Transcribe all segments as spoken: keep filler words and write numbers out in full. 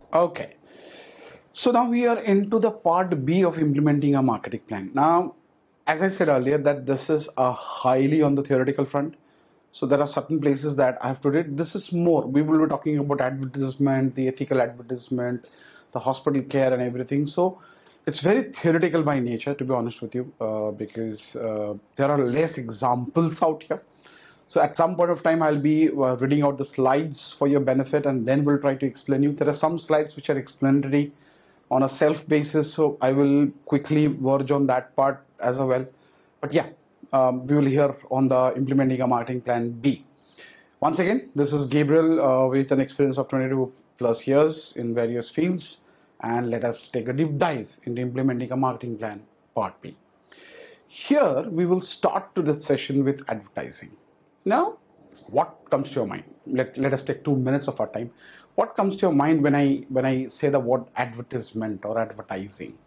Okay. So now we are into the part B of implementing a marketing plan. Now, as I said earlier, that this is a highly on the theoretical front. So there are certain places that I have to read. This is more. We will be talking about advertisement, the ethical advertisement, the hospital care and everything. So it's very theoretical by nature, to be honest with you, uh, because uh, there are less examples out here. So at some point of time, I'll be uh, reading out the slides for your benefit, and then we'll try to explain you. There are some slides which are explanatory on a self basis, so I will quickly verge on that part as well. But yeah, um, we will hear on the implementing a marketing plan B. Once again, this is Gabriel uh, with an experience of twenty-two plus years in various fields, and let us take a deep dive into implementing a marketing plan part B. Here, we will start to this session with advertising. Now, what comes to your mind? Let, let us take two minutes of our time. What comes to your mind when I when I say the word advertisement or advertising?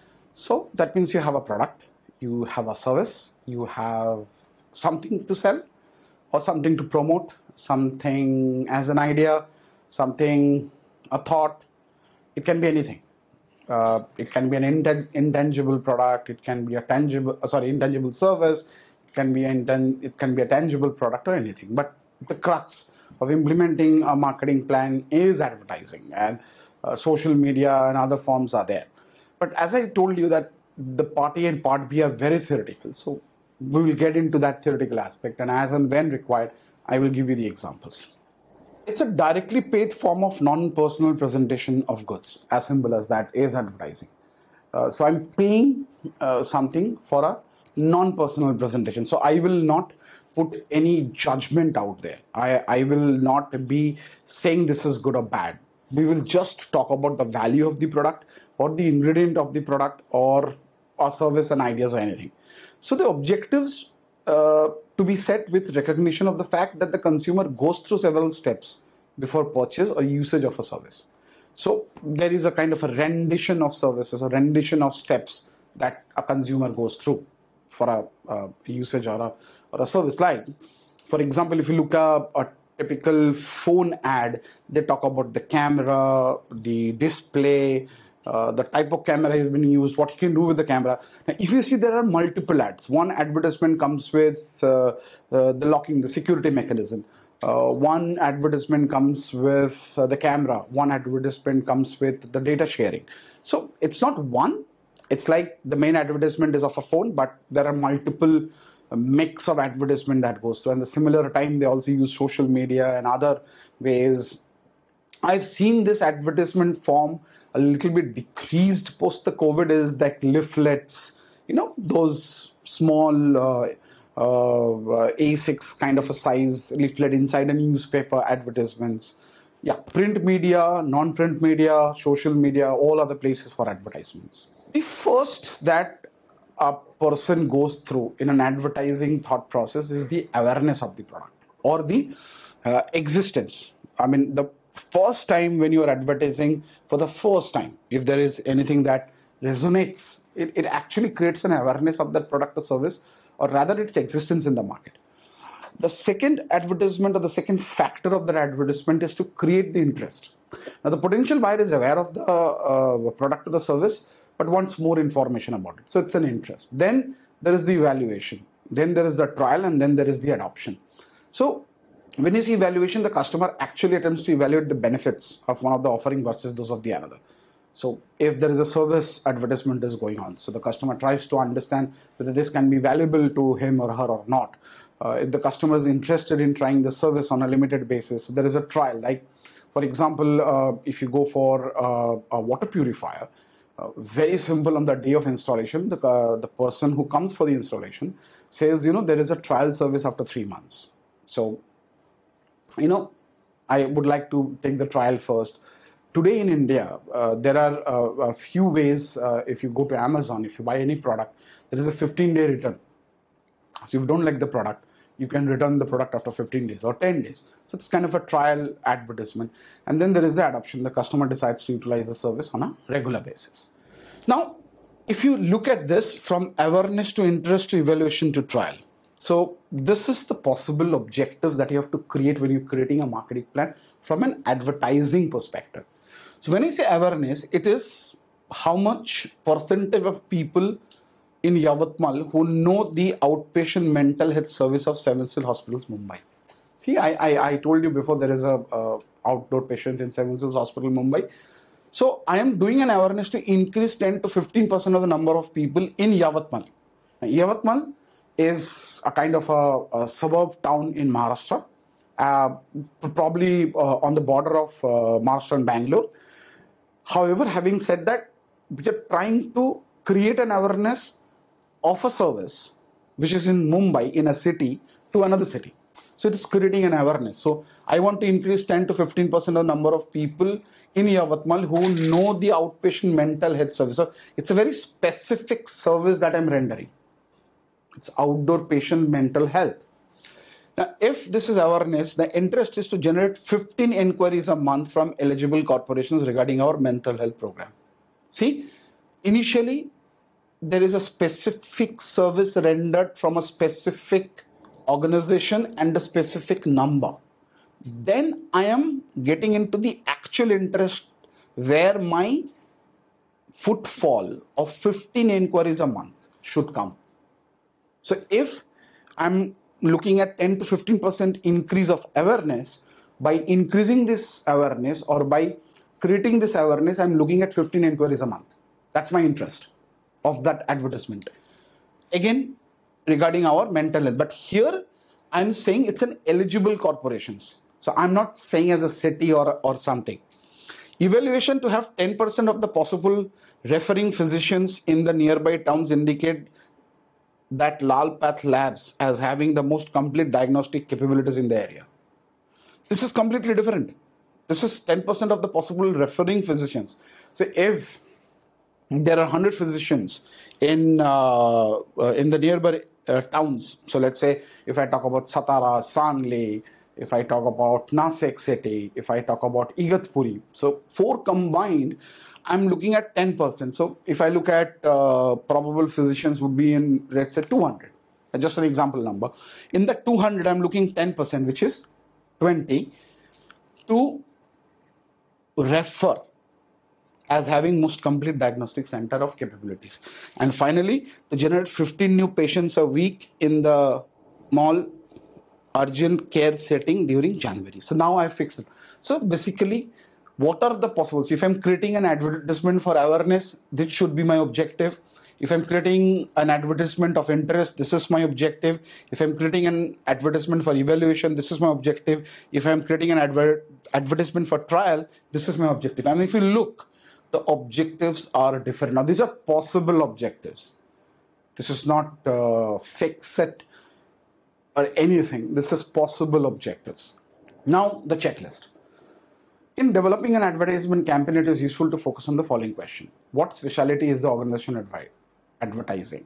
So that means you have a product, you have a service, you have something to sell or something to promote, something as an idea, something, a thought. It can be anything. Uh, it can be an intangible product. It can be a tangible, uh, sorry, intangible service. It can be an it can be a tangible product or anything. But the crux of implementing a marketing plan is advertising, and uh, social media and other forms are there. But as I told you that the part A and part B are very theoretical, so we will get into that theoretical aspect, and as and when required, I will give you the examples. It's a directly paid form of non-personal presentation of goods. As simple as that is advertising. Uh, so I'm paying uh, something for a non-personal presentation. So I will not put any judgment out there. I, I will not be saying this is good or bad. We will just talk about the value of the product or the ingredient of the product or a service and ideas or anything. So the objectives uh, to be set with recognition of the fact that the consumer goes through several steps before purchase or usage of a service. So there is a kind of a rendition of services, a rendition of steps that a consumer goes through for a, a usage or a, or a service. Like, for example, if you look at a typical phone ad, they talk about the camera, the display, uh, the type of camera has been used, what you can do with the camera. Now, if you see, there are multiple ads. One advertisement comes with uh, uh, the locking, the security mechanism. Uh, one advertisement comes with uh, the camera. One advertisement comes with the data sharing. So it's not one. It's like the main advertisement is of a phone, but there are multiple mix of advertisement that goes through. And the similar time, they also use social media and other ways. I've seen this advertisement form a little bit decreased post the COVID is like leaflets, you know, those small uh, uh, A six kind of a size leaflet inside a newspaper advertisements. Yeah, print media, non-print media, social media, all other places for advertisements. The first that a person goes through in an advertising thought process is the awareness of the product or the uh, existence. I mean, the first time when you are advertising for the first time, if there is anything that resonates, it, it actually creates an awareness of that product or service, or rather its existence in the market. The second advertisement or the second factor of that advertisement is to create the interest. Now, the potential buyer is aware of the uh, product or the service, but wants more information about it. So it's an interest. Then there is the evaluation. Then there is the trial, and then there is the adoption. So when you see evaluation, the customer actually attempts to evaluate the benefits of one of the offering versus those of the another. So if there is a service advertisement is going on, so the customer tries to understand whether this can be valuable to him or her or not. Uh, if the customer is interested in trying the service on a limited basis, there is a trial. Like, for example, uh, if you go for uh, a water purifier, uh, very simple on the day of installation, the, uh, the person who comes for the installation says, you know, there is a trial service after three months. So, you know, I would like to take the trial first. Today in India, uh, there are uh, a few ways. Uh, if you go to Amazon, if you buy any product, there is a fifteen day return. So if you don't like the product, you can return the product after fifteen days or ten days. So it's kind of a trial advertisement. And then there is the adoption. The customer decides to utilize the service on a regular basis. Now, if you look at this from awareness to interest to evaluation to trial, so this is the possible objectives that you have to create when you're creating a marketing plan from an advertising perspective. So when I say awareness, it is how much percentage of people in Yavatmal who know the outpatient mental health service of Seven Seal Hospitals, Mumbai. See, I, I, I told you before there is a uh, outdoor patient in Seven Seals Hospital, Mumbai. So I am doing an awareness to increase ten to fifteen percent of the number of people in Yavatmal. Now, Yavatmal is a kind of a, a suburb town in Maharashtra, uh, probably uh, on the border of uh, Maharashtra and Bangalore. However, having said that, we are trying to create an awareness of a service which is in Mumbai, in a city, to another city. So it is creating an awareness. So I want to increase ten to fifteen percent of the number of people in Yavatmal who know the outpatient mental health service. So it's a very specific service that I'm rendering. It's outdoor patient mental health. Now, if this is awareness, the interest is to generate fifteen inquiries a month from eligible corporations regarding our mental health program. See, initially, there is a specific service rendered from a specific organization and a specific number. Then I am getting into the actual interest where my footfall of fifteen inquiries a month should come. So if I'm looking at ten to fifteen percent increase of awareness, by increasing this awareness or by creating this awareness, I'm looking at fifteen inquiries a month. That's my interest of that advertisement. Again, regarding our mental health. But here, I'm saying it's an eligible corporations. So I'm not saying as a city or, or something. Evaluation to have ten percent of the possible referring physicians in the nearby towns indicate that Lal Path Labs as having the most complete diagnostic capabilities in the area. This is completely different. This is ten percent of the possible referring physicians. So if there are one hundred physicians in uh, uh, in the nearby uh, towns. So let's say if I talk about Satara, Sangli, if I talk about Nasik city, if I talk about Igatpuri. So four combined, I'm looking at ten percent. So if I look at uh, probable physicians would be in, let's say two hundred. Just an example number. In the two hundred, I'm looking ten percent, which is twenty, to refer as having most complete diagnostic center of capabilities. And finally, to generate fifteen new patients a week in the mall urgent care setting during January. So now I fixed it. So basically, what are the possibles? If I'm creating an advertisement for awareness, this should be my objective. If I'm creating an advertisement of interest, this is my objective. If I'm creating an advertisement for evaluation, this is my objective. If I'm creating an adver advertisement for trial, this is my objective. And if you look, the objectives are different. Now, these are possible objectives. This is not uh, fixed or anything. This is possible objectives. Now, the checklist. In developing an advertisement campaign, it is useful to focus on the following question. What specialty is the organization advi- advertising?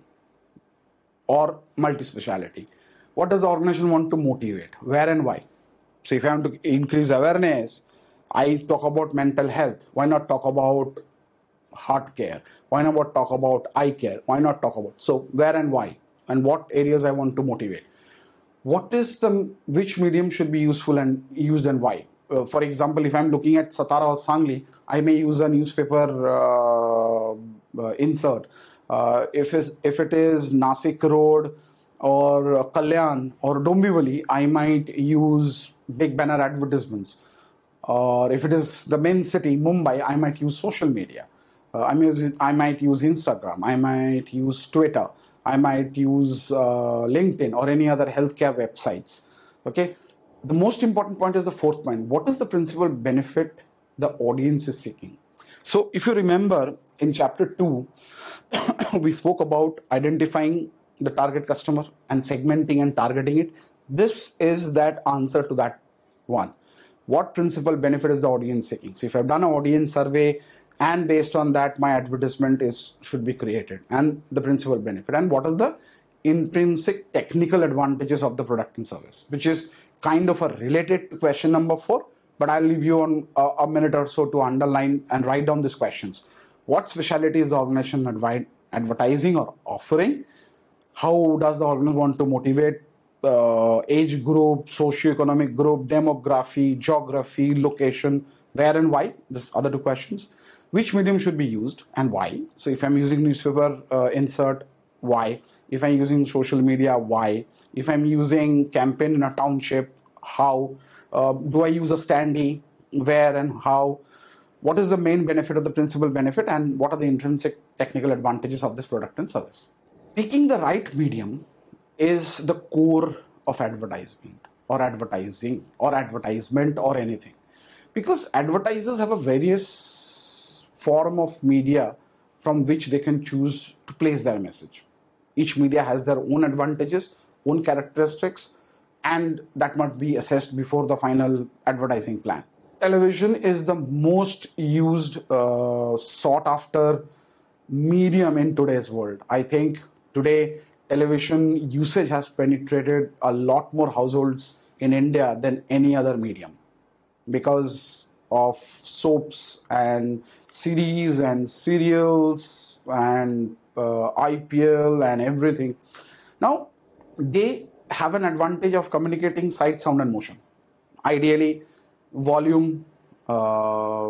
Or multi-speciality? What does the organization want to motivate? Where and why? So if I want to increase awareness, I talk about mental health. Why not talk about heart care? Why not talk about eye care? Why not talk about? So where and why? And what areas I want to motivate? What is the, which medium should be useful and used and why? Uh, for example, if I'm looking at Satara or Sangli, I may use a newspaper uh, uh, insert. Uh, if, it's, if it is Nasik Road or uh, Kalyan or Dombivali, I might use big banner advertisements. Or if it is the main city, Mumbai, I might use social media. Uh, I, mean, I might use Instagram. I might use Twitter. I might use uh, LinkedIn or any other healthcare websites. Okay. The most important point is the fourth point. What is the principal benefit the audience is seeking? So if you remember in chapter two, we spoke about identifying the target customer and segmenting and targeting it. This is that answer to that one. What principal benefit is the audience seeking? So if I've done an audience survey and based on that, my advertisement is should be created and the principal benefit. And what is the intrinsic technical advantages of the product and service, which is kind of a related to question number four, but I'll leave you on a, a minute or so to underline and write down these questions. What specialty is the organization advi- advertising or offering? How does the organization want to motivate uh, age group, socioeconomic group, demography, geography, location, Where and why? The other two questions. Which medium should be used and why? So if I'm using newspaper uh, insert, why? If I'm using social media, why? If I'm using campaign in a township, how? Uh, do I use a standee? Where and how? What is the main benefit or the principal benefit, and what are the intrinsic technical advantages of this product and service? Picking the right medium is the core of advertisement or advertising or advertisement or anything, because advertisers have a various form of media from which they can choose to place their message. Each media has their own advantages, own characteristics, and that must be assessed before the final advertising plan. Television is the most used, uh, sought after medium in today's world. I think today television usage has penetrated a lot more households in India than any other medium, because of soaps and series and serials and uh, I P L and everything. Now, they have an advantage of communicating sight, sound and motion. Ideally, volume, uh,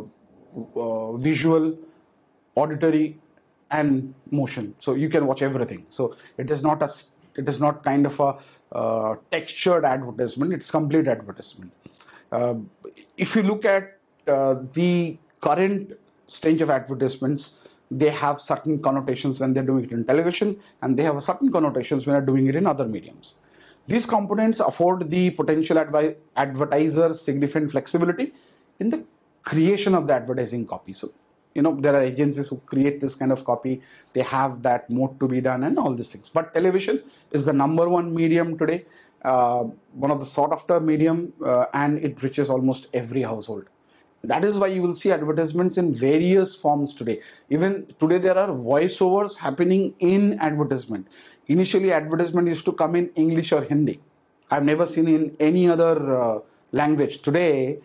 uh, visual, auditory and motion. So you can watch everything. So it is not a, it is not kind of a uh, textured advertisement. It's complete advertisement. Uh, if you look at uh, the current stage of advertisements, they have certain connotations when they're doing it in television, and they have certain connotations when they're doing it in other mediums. These components afford the potential advi- advertiser significant flexibility in the creation of the advertising copy. So, you know, there are agencies who create this kind of copy. They have that mode to be done and all these things. But television is the number one medium today, uh, one of the sought after medium, uh, and it reaches almost every household. That is why you will see advertisements in various forms today. Even today, there are voiceovers happening in advertisement. Initially, advertisement used to come in English or Hindi. I've never seen in any other uh, language. Today,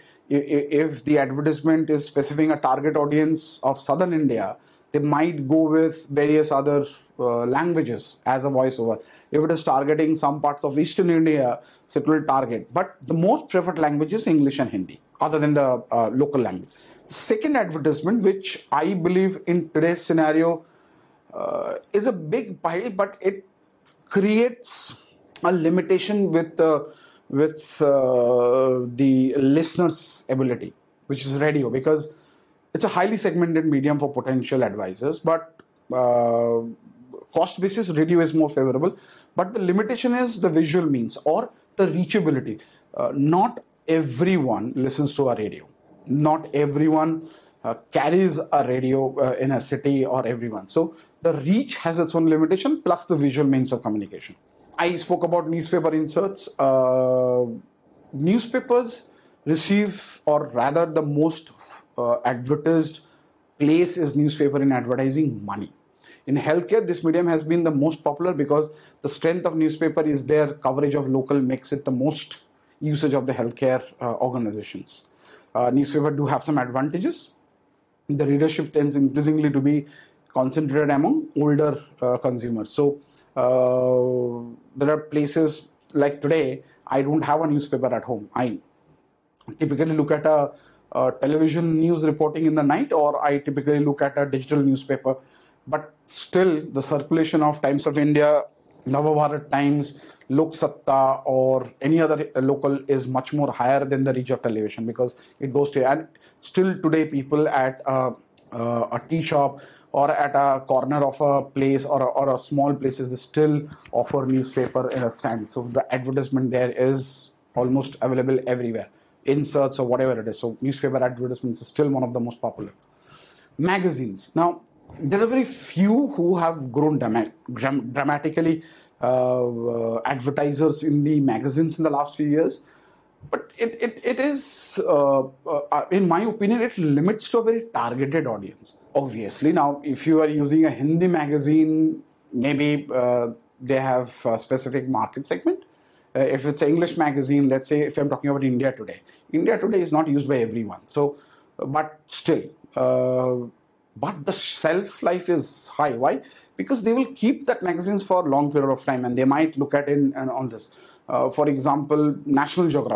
if the advertisement is specifying a target audience of Southern India, they might go with various other uh, languages as a voiceover. If it is targeting some parts of Eastern India, so it will target. But the most preferred language is English and Hindi, other than the uh, local languages. Second advertisement, which I believe in today's scenario uh, is a big pile, but it creates a limitation with uh, with uh, the listener's ability, which is radio, because it's a highly segmented medium for potential advisors, but uh, cost basis radio is more favorable. But the limitation is the visual means or the reachability. Uh, not everyone listens to a radio. Not everyone uh, carries a radio uh, in a city or everyone. So the reach has its own limitation, plus the visual means of communication. I spoke about newspaper inserts. Uh, newspapers receive, or rather the most uh, advertised place is newspaper in advertising money. In healthcare, this medium has been the most popular because the strength of newspaper is their coverage of local makes it the most usage of the healthcare uh, organizations. Uh, newspaper do have some advantages. The readership tends increasingly to be concentrated among older uh, consumers. So uh, there are places like today, I don't have a newspaper at home. I typically look at a, a television news reporting in the night, or I typically look at a digital newspaper. But still, the circulation of Times of India, Navabharat Times, Lok Satta, or any other local is much more higher than the reach of television, because it goes to, and still today people at a, uh, a tea shop or at a corner of a place or a, or a small places, they still offer newspaper in a stand. So the advertisement there is almost available everywhere, inserts or whatever it is. So newspaper advertisements is still one of the most popular. Magazines. Now, there are very few who have grown drama- dram- dramatically uh, uh, advertisers in the magazines in the last few years. But it, it, it is, uh, uh, in my opinion, it limits to a very targeted audience. Obviously, now, if you are using a Hindi magazine, maybe uh, they have a specific market segment. Uh, if it's an English magazine, let's say if I'm talking about India Today, India Today is not used by everyone. So, but still, uh, but the shelf life is high. Why? Because they will keep that magazines for a long period of time, and they might look at it and all this. Uh, for example, National Geographic.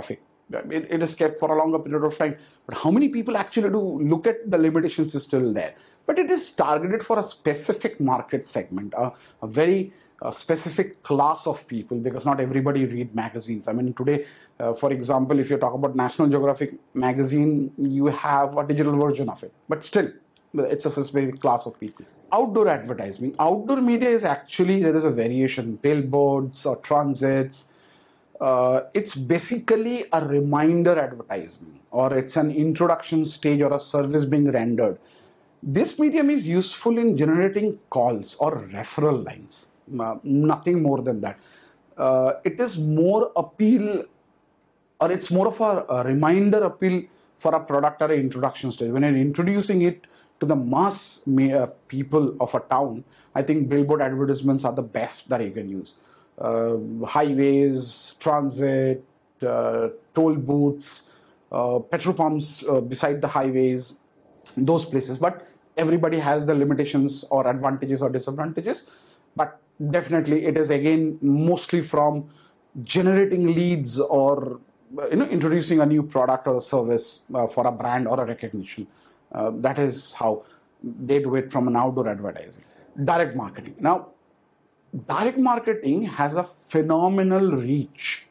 It, it is kept for a longer period of time. But how many people actually do look at the limitations is still there? But it is targeted for a specific market segment, a, a very uh, specific class of people, because not everybody read magazines. I mean, today, uh, for example, if you talk about National Geographic magazine, you have a digital version of it. But still, it's a specific class of people. Outdoor advertising. Outdoor media is actually, there is a variation. Billboards or transits. Uh, it's basically a reminder advertisement, or it's an introduction stage or a service being rendered. This medium is useful in generating calls or referral lines, uh, nothing more than that. Uh, it is more appeal, or it's more of a, a reminder appeal for a product or an introduction stage. When you're introducing it to the mass uh, people of a town, I think billboard advertisements are the best that you can use. Uh, highways, transit, uh, toll booths, uh, petrol pumps uh, beside the highways, those places. But everybody has the limitations or advantages or disadvantages. But definitely it is again mostly from generating leads or you know introducing a new product or a service uh, for a brand or a recognition. Uh, that is how they do it from an outdoor advertising. Direct marketing. Now, direct marketing has a phenomenal reach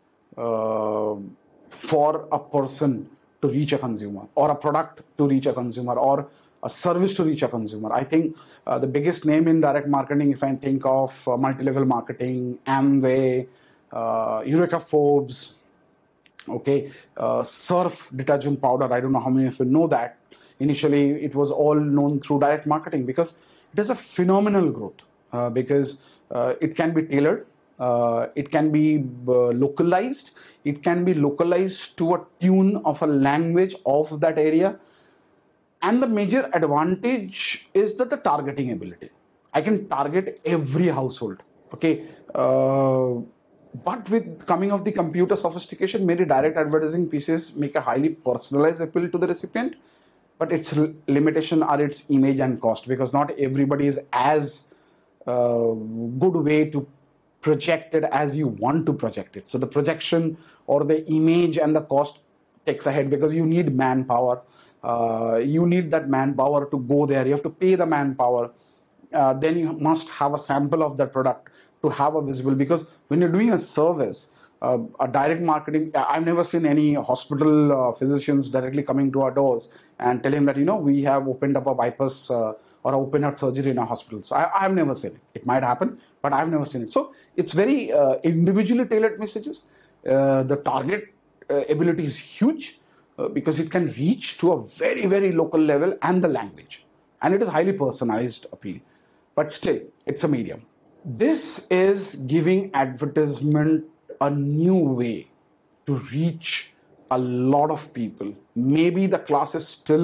uh, for a person to reach a consumer, or a product to reach a consumer, or a service to reach a consumer. I think uh, the biggest name in direct marketing, if I think of uh, multi-level marketing, Amway, uh, Eureka Forbes, okay, uh, Surf detergent powder. I don't know how many of you know that. Initially, it was all known through direct marketing because it has a phenomenal growth. Uh, because uh, it can be tailored, uh, it can be uh, localized, it can be localized to a tune of a language of that area. And the major advantage is that the targeting ability. I can target every household, okay? Uh, but with coming of the computer sophistication, many direct advertising pieces make a highly personalized appeal to the recipient, but its limitation are its image and cost, because not everybody is as Uh, good way to project it as you want to project it. So the projection or the image and the cost takes ahead, because you need manpower. Uh, you need that manpower to go there. You have to pay the manpower. Uh, then you must have a sample of that product to have a visible, because when you're doing a service, uh, a direct marketing, I've never seen any hospital uh, physicians directly coming to our doors and telling that, you know, we have opened up a bypass uh, or open heart surgery in a hospital. So I, I've never seen it. It might happen, but I've never seen it. So it's very uh, individually tailored messages. Uh, the target uh, ability is huge uh, because it can reach to a very, very local level and the language. And it is highly personalized appeal. But still, it's a medium. This is giving advertisement a new way to reach a lot of people. Maybe the class is still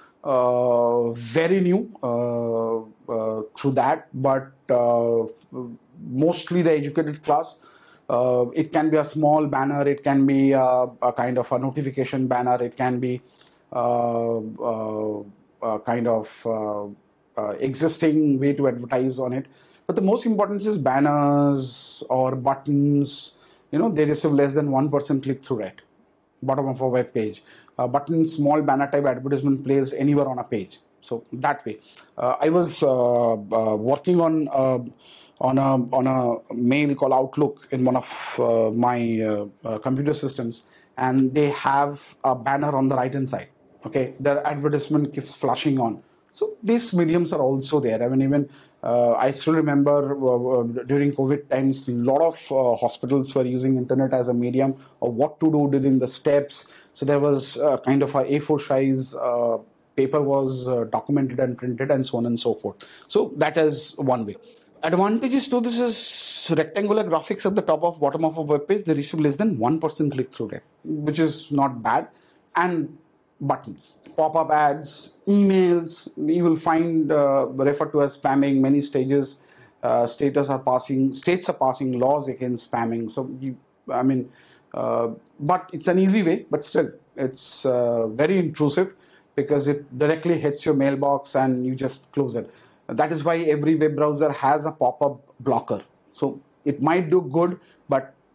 Uh, very new uh, uh, through that, but uh, mostly the educated class. Uh, it can be a small banner, it can be a, a kind of a notification banner, it can be uh, uh, a kind of uh, uh, existing way to advertise on it. But the most important is banners or buttons. You know, they receive less than one percent click-through rate, bottom of a web page. Uh, button, small banner type advertisement plays anywhere on a page. So that way, uh, I was uh, uh, working on uh, on a on a mail called Outlook in one of uh, my uh, uh, computer systems, and they have a banner on the right hand side. Okay, their advertisement keeps flashing on. So these mediums are also there. I mean, even uh, I still remember uh, during COVID times, a lot of uh, hospitals were using internet as a medium of what to do during the steps. So there was uh, kind of a A four size uh, paper was uh, documented and printed, and so on and so forth. So that is one way. Advantages to this is rectangular graphics at the top of bottom of a web page. They receive less than one percent click-through rate, which is not bad. And buttons, pop-up ads, emails, you will find uh, referred to as spamming. Many stages, uh, states are passing, states are passing laws against spamming. So you, I mean, uh, but it's an easy way, but still, it's uh, very intrusive because it directly hits your mailbox and you just close it. That is why every web browser has a pop-up blocker. So it might do good, but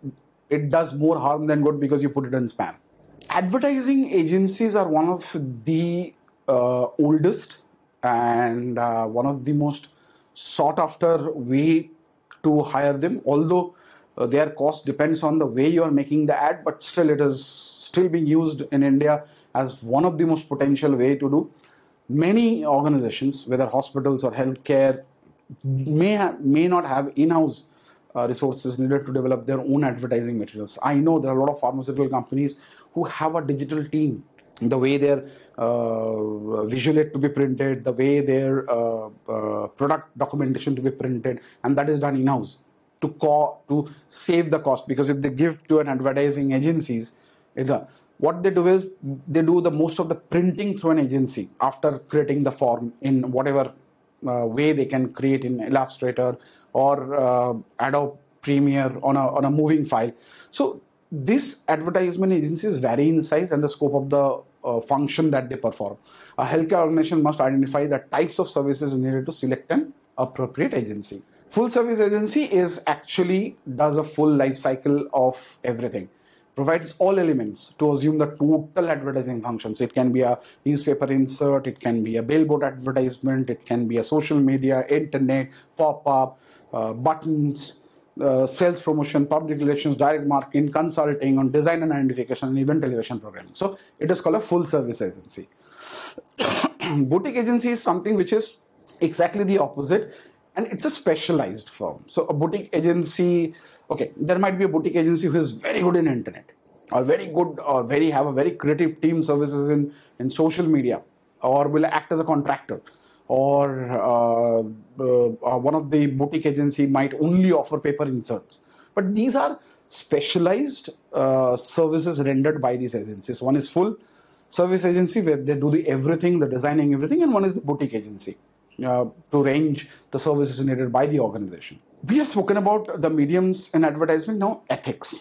it does more harm than good because you put it in spam. Advertising agencies are one of the uh, oldest and uh, one of the most sought after way to hire them, although uh, their cost depends on the way you are making the ad, but still it is still being used in India as one of the most potential way to do. Many organizations, whether hospitals or healthcare, may have, may not have in-house uh, resources needed to develop their own advertising materials. I know there are a lot of pharmaceutical companies who have a digital team. The way their uh, visual aid to be printed, the way their uh, uh, product documentation to be printed, and that is done in-house to co- to save the cost. Because if they give to an advertising agencies, it, uh, what they do is they do the most of the printing through an agency after creating the form in whatever uh, way they can create in Illustrator or uh, Adobe Premiere on a on a moving file. So these advertisement agencies vary in size and the scope of the uh, function that they perform. A healthcare organization must identify the types of services needed to select an appropriate agency. Full service agency is actually does a full life cycle of everything. Provides all elements to assume the total advertising functions. It can be a newspaper insert, it can be a billboard advertisement, it can be a social media, internet, pop-up, uh, buttons, uh, sales promotion, public relations, direct marketing, consulting on design and identification, and even television programming. So it is called a full service agency. Boutique agency is something which is exactly the opposite, and it's a specialized firm. So a boutique agency, okay, there might be a boutique agency who is very good in internet, or very good, or very have a very creative team services in, in social media, or will act as a contractor, or uh, uh, one of the boutique agency might only offer paper inserts. But these are specialized uh, services rendered by these agencies. One is full service agency where they do the everything, the designing, everything, and one is the boutique agency uh, to range the services needed by the organization. We have spoken about the mediums in advertisement. Now ethics.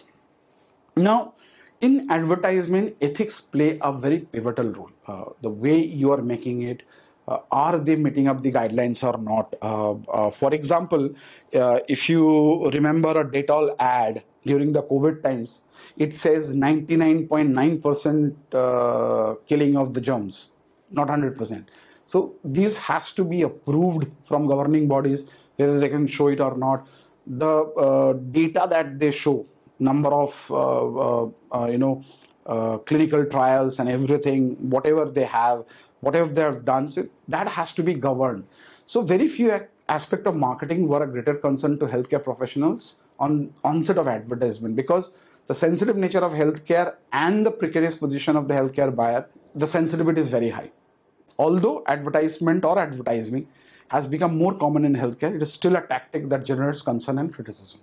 Now in advertisement, ethics play a very pivotal role. Uh, the way you are making it, uh, are they meeting up the guidelines or not? Uh, uh, for example, uh, if you remember a Dettol ad during the COVID times, it says ninety-nine point nine percent uh, killing of the germs, not one hundred percent. So this has to be approved from governing bodies, whether they can show it or not. The uh, data that they show, number of uh, uh, uh, you know uh, clinical trials and everything, whatever they have, whatever they have done, so that has to be governed. So very few aspects of marketing were a greater concern to healthcare professionals on onset of advertisement, because the sensitive nature of healthcare and the precarious position of the healthcare buyer, the sensitivity is very high. Although advertisement or advertising has become more common in healthcare, it is still a tactic that generates concern and criticism.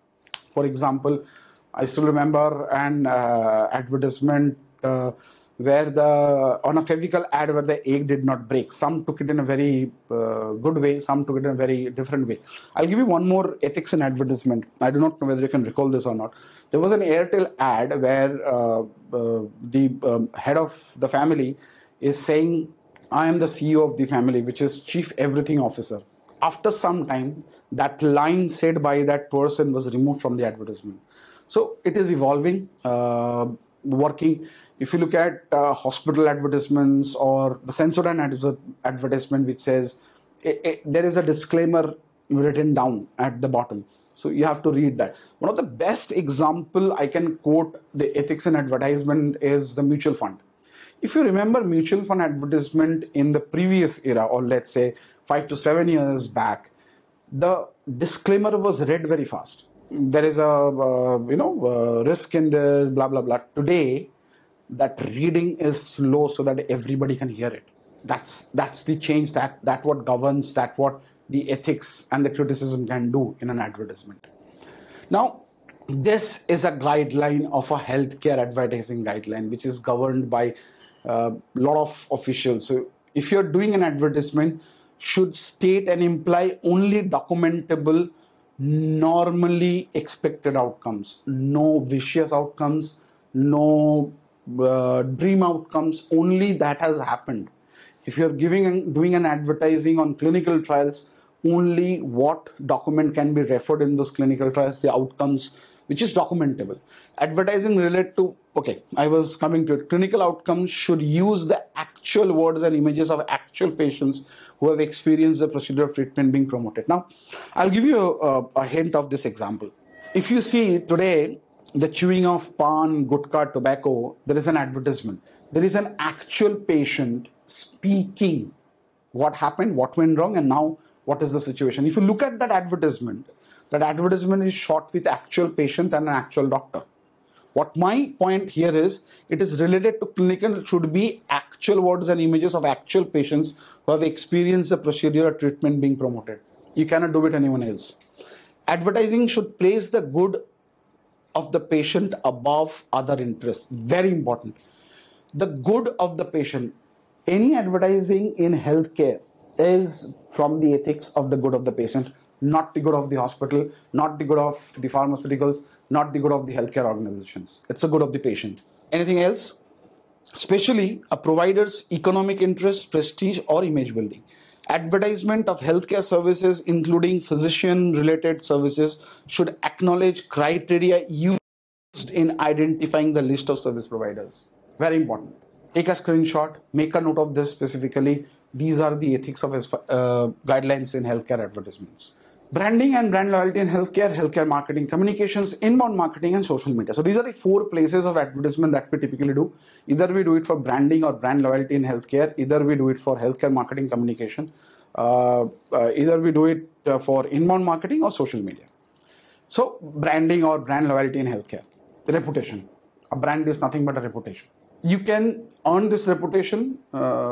For example, I still remember an uh, advertisement uh, where the on a Fevicol ad where the egg did not break. Some took it in a very uh, good way, some took it in a very different way. I'll give you one more ethics in advertisement. I do not know whether you can recall this or not. There was an Airtel ad where uh, uh, the um, head of the family is saying, I am the C E O of the family, which is Chief Everything Officer. After some time, that line said by that person was removed from the advertisement. So it is evolving, uh, working. If you look at uh, hospital advertisements or the Sensodyne advertisement, which says it, it, there is a disclaimer written down at the bottom. So you have to read that. One of the best example I can quote the ethics in advertisement is the mutual fund. If you remember mutual fund advertisement in the previous era, or let's say five to seven years back, the disclaimer was read very fast. There is a uh, you know uh, risk in this, blah blah blah. Today, that reading is slow so that everybody can hear it. That's that's the change. That that what governs. That what the ethics and the criticism can do in an advertisement. Now, this is a guideline of a healthcare advertising guideline, which is governed by a lot of officials. So if you're doing an advertisement, should state and imply only documentable, normally expected outcomes, no vicious outcomes, no uh, dream outcomes, only that has happened. If you're giving and doing an advertising on clinical trials, only what document can be referred in those clinical trials, the outcomes which is documentable. Advertising related to, okay, I was coming to it. Clinical outcomes should use the actual words and images of actual patients who have experienced the procedure of treatment being promoted. Now, I'll give you a, a hint of this example. If you see today, the chewing of pan, gutka, tobacco, there is an advertisement. There is an actual patient speaking what happened, what went wrong, and now what is the situation. If you look at that advertisement, that advertisement is shot with actual patient and an actual doctor. What my point here is, it is related to clinical, it should be actual words and images of actual patients who have experienced the procedure or treatment being promoted. You cannot do it anyone else. Advertising should place the good of the patient above other interests. Very important. The good of the patient. Any advertising in healthcare is from the ethics of the good of the patient, not the good of the hospital, not the good of the pharmaceuticals, not the good of the healthcare organizations. It's the good of the patient. Anything else? Especially a provider's economic interest, prestige, or image building. Advertisement of healthcare services, including physician-related services, should acknowledge criteria used in identifying the list of service providers. Very important. Take a screenshot, make a note of this specifically. These are the ethics of uh, guidelines in healthcare advertisements. Branding and brand loyalty in healthcare, healthcare marketing, communications, inbound marketing, and social media. So these are the four places of advertisement that we typically do. Either we do it for branding or brand loyalty in healthcare. Either we do it for healthcare marketing communication. Uh, uh, either we do it uh, for inbound marketing or social media. So branding or brand loyalty in healthcare. Reputation. A brand is nothing but a reputation. You can earn this reputation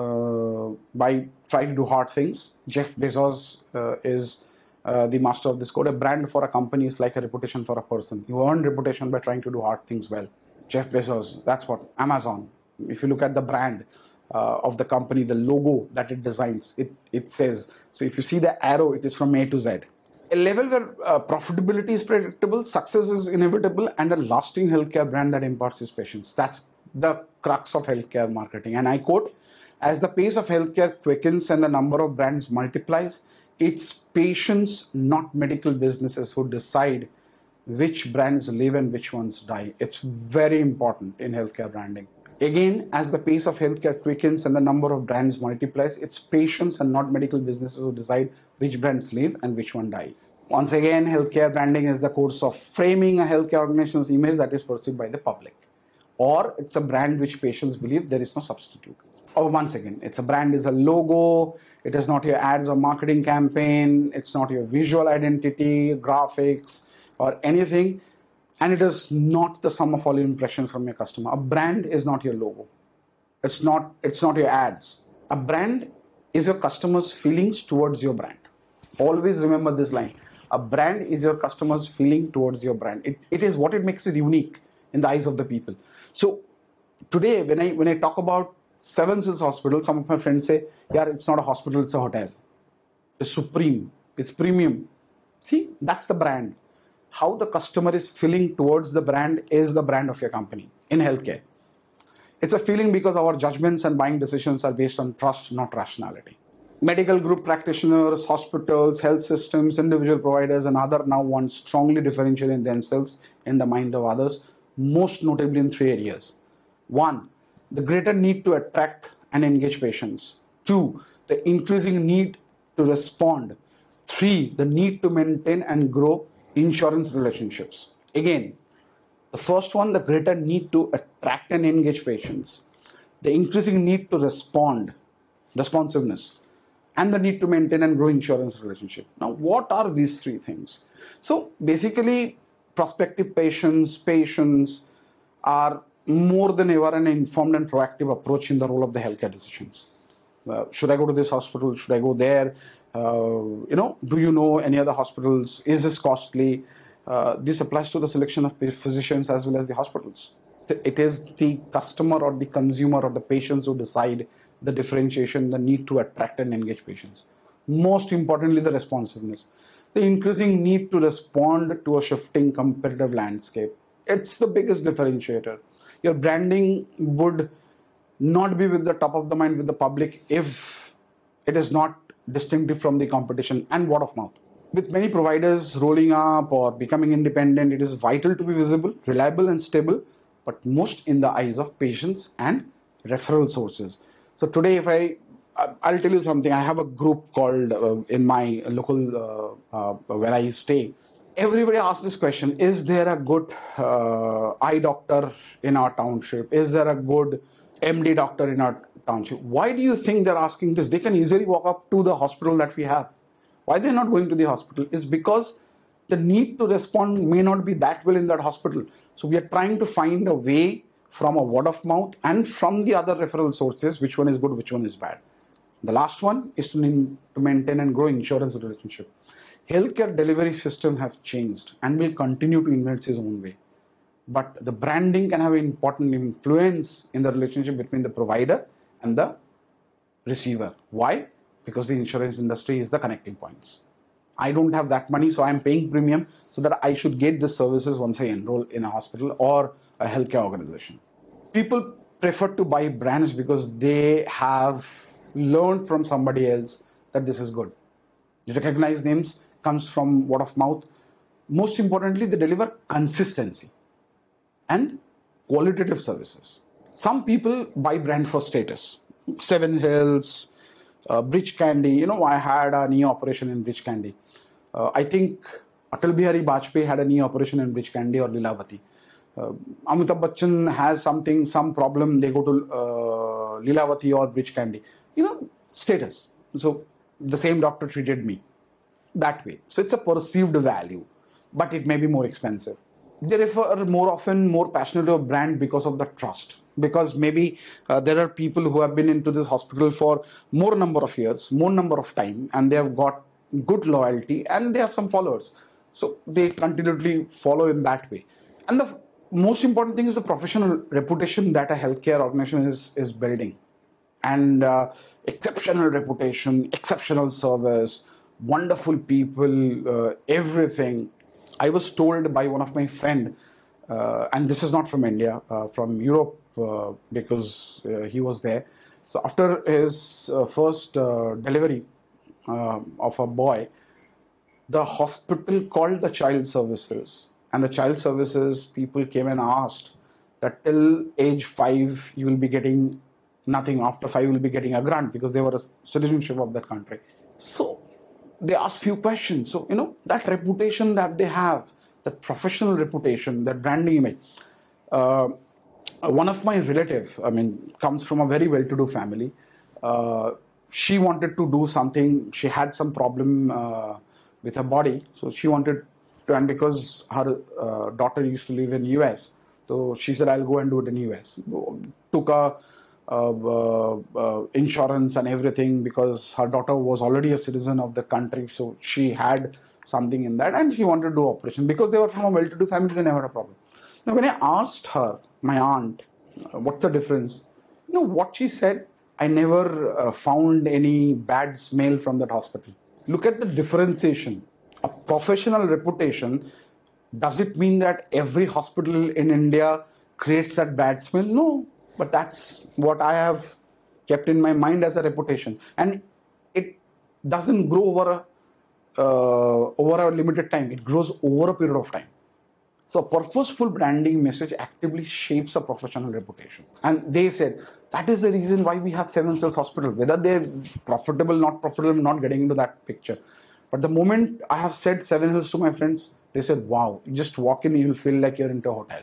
uh, by trying to do hard things. Jeff Bezos uh, is uh, the master of this code. A brand for a company is like a reputation for a person. You earn reputation by trying to do hard things well. Jeff Bezos, that's what. Amazon. If you look at the brand uh, of the company, the logo that it designs, it, it says. So if you see the arrow, it is from A to Z. A level where uh, profitability is predictable, success is inevitable, and a lasting healthcare brand that imparts its patients. That's the crux of healthcare marketing. And I quote, as the pace of healthcare quickens and the number of brands multiplies, it's patients, not medical businesses, who decide which brands live and which ones die. It's very important in healthcare branding. Again, as the pace of healthcare quickens and the number of brands multiplies, it's patients and not medical businesses who decide which brands live and which one die. Once again, healthcare branding is the course of framing a healthcare organization's image that is perceived by the public. Or it's a brand which patients believe there is no substitute. Or once again, it's a brand is a logo, it is not your ads or marketing campaign, it's not your visual identity, graphics, or anything. And it is not the sum of all your impressions from your customer. A brand is not your logo. It's not, it's not your ads. A brand is your customer's feelings towards your brand. Always remember this line. A brand is your customer's feeling towards your brand. It, it is what it makes it unique in the eyes of the people. So today, when I when I talk about Seven Hills Hospital, some of my friends say, yeah, it's not a hospital, it's a hotel. It's supreme, it's premium. See, that's the brand. How the customer is feeling towards the brand is the brand of your company in healthcare. It's a feeling because our judgments and buying decisions are based on trust, not rationality. Medical group practitioners, hospitals, health systems, individual providers, and other now want strongly differentiating themselves in the mind of others, most notably in three areas. One, the greater need to attract and engage patients. Two, the increasing need to respond. Three, the need to maintain and grow insurance relationships. Again, the first one, the greater need to attract and engage patients. The increasing need to respond, responsiveness, and the need to maintain and grow insurance relationship. Now, what are these three things? So basically, prospective patients, patients are more than ever an informed and proactive approach in the role of the healthcare decisions. Uh, should I go to this hospital? Should I go there? Uh, you know, do you know any other hospitals? Is this costly? Uh, this applies to the selection of physicians as well as the hospitals. It is the customer or the consumer or the patients who decide the differentiation, the need to attract and engage patients. Most importantly, the responsiveness. The increasing need to respond to a shifting competitive landscape. It's the biggest differentiator. Your branding would not be with the top of the mind with the public if it is not distinctive from the competition and word of mouth. With many providers rolling up or becoming independent, it is vital to be visible, reliable, and stable, but most in the eyes of patients and referral sources. So today, if I, I'll tell you something. I have a group called uh, in my local uh, uh, where I stay. Everybody asks this question: is there a good uh, eye doctor in our township? Is there a good M D doctor in our township? Why do you think they're asking this? They can easily walk up to the hospital that we have. Why they're not going to the hospital is because the need to respond may not be that well in that hospital. So we are trying to find a way from a word of mouth and from the other referral sources, which one is good, which one is bad. The last one is to, to maintain and grow insurance relationship. Healthcare delivery system have changed and will continue to invent its own way. But the branding can have an important influence in the relationship between the provider and the receiver. Why? Because the insurance industry is the connecting points. I don't have that money, so I'm paying premium so that I should get the services once I enroll in a hospital or a healthcare organization. People prefer to buy brands because they have learned from somebody else that this is good. You recognize names, comes from word of mouth. Most importantly, they deliver consistency and qualitative services. Some people buy brand for status. Seven Hills, uh, Bridge Candy. You know, I had a knee operation in Bridge Candy. Uh, I think Atal Bihari Vajpayee had a knee operation in Bridge Candy or Lilavati. Uh, Amitabh Bachchan has something, some problem, they go to uh, Lilavati or Bridge Candy. You know, status. So the same doctor treated me that way. So it's a perceived value, but it may be more expensive. They refer more often, more passionate to a brand because of the trust. Because maybe uh, there are people who have been into this hospital for more number of years, more number of time, and they have got good loyalty and they have some followers. So they continually follow in that way. And the most important thing is the professional reputation that a healthcare organization is, is building. And uh, exceptional reputation, exceptional service, wonderful people, uh, everything. I was told by one of my friend, uh, and this is not from India, uh, from Europe, uh, because uh, he was there. So after his uh, first uh, delivery uh, of a boy, the hospital called the child services, and the child services people came and asked that till age five you will be getting nothing. After five you will be getting a grant because they were a citizenship of that country. So they asked few questions. So, you know, that reputation that they have, that professional reputation, that branding image. Uh, one of my relatives, I mean, comes from a very well-to-do family. Uh, she wanted to do something. She had some problem uh, with her body. So she wanted to, and because her uh, daughter used to live in U S, so she said, I'll go and do it in U S. Took a Uh, uh, uh, insurance and everything because her daughter was already a citizen of the country, so she had something in that and she wanted to do operation because they were from a well-to-do family. They never had a problem. Now when I asked her, my aunt, uh, what's the difference, you know what she said? I never uh, found any bad smell from that hospital. Look at the differentiation. A professional reputation, does it mean that every hospital in India creates that bad smell? No. But that's what I have kept in my mind as a reputation. And it doesn't grow over a, uh, over a limited time. It grows over a period of time. So purposeful branding message actively shapes a professional reputation. And they said, that is the reason why we have Seven Hills Hospital. Whether they're profitable, not profitable, I'm not getting into that picture. But the moment I have said Seven Hills to my friends, they said, wow, you just walk in, you'll feel like you're into a hotel.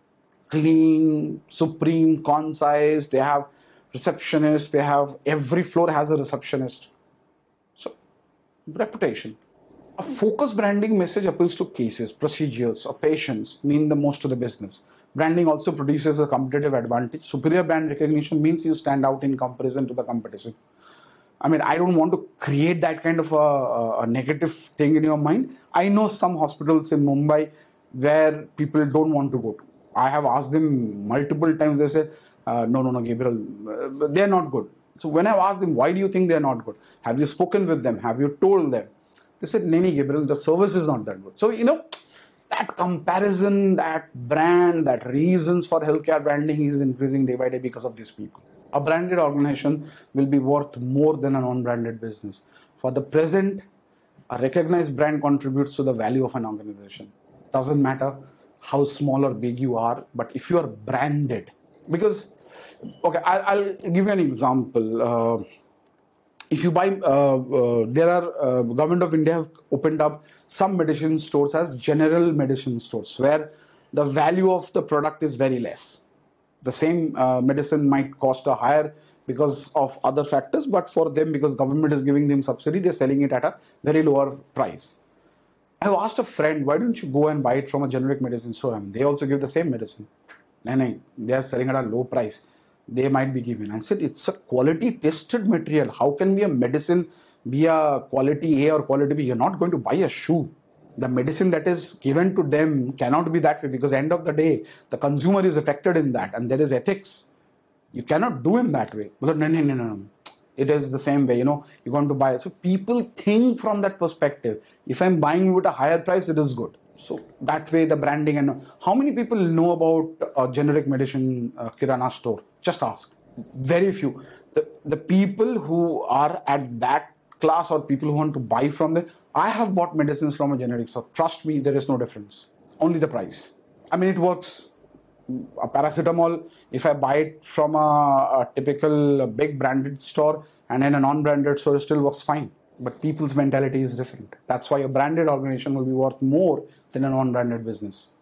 Clean, supreme, concise, they have receptionists, they have, every floor has a receptionist. So, reputation. A focused branding message appeals to cases, procedures, or patients mean the most to the business. Branding also produces a competitive advantage. Superior brand recognition means you stand out in comparison to the competition. I mean, I don't want to create that kind of a, a negative thing in your mind. I know some hospitals in Mumbai where people don't want to go to. I have asked them multiple times. They said, uh, no, no, no, Gabriel, uh, they're not good. So when I've asked them, why do you think they're not good? Have you spoken with them? Have you told them? They said, Nani, Gabriel, the service is not that good. So, you know, that comparison, that brand, that reasons for healthcare branding is increasing day by day because of these people. A branded organization will be worth more than a non-branded business. For the present, A recognized brand contributes to the value of an organization. Doesn't matter how small or big you are, but if you are branded, because, okay, I'll, I'll give you an example. Uh, if you buy, uh, uh, there are, uh, Government of India have opened up some medicine stores as general medicine stores, where the value of the product is very less. The same uh, medicine might cost a higher because of other factors, but for them, because government is giving them subsidy, they're selling it at a very lower price. I've asked a friend, why don't you go and buy it from a generic medicine store? I mean, they also give the same medicine. No, no, they are selling at a low price. They might be given. I said, it's a quality tested material. How can be a medicine be a quality A or quality B? You're not going to buy a shoe. The medicine that is given to them cannot be that way, because at the end of the day, the consumer is affected in that, and there is ethics. You cannot do him that way. But no, no, no, no, no. It is the same way, you know, you're going to buy. So people think from that perspective. If I'm buying you at a higher price, it is good. So that way the branding, and how many people know about a generic medicine uh, Kirana store? Just ask. Very few. The, the people who are at that class, or people who want to buy from them, I have bought medicines from a generic store. Trust me, there is no difference. Only the price. I mean, it works. A paracetamol, if I buy it from a, a typical big branded store and in a non-branded store, it still works fine. But people's mentality is different. That's why a branded organization will be worth more than a non-branded business.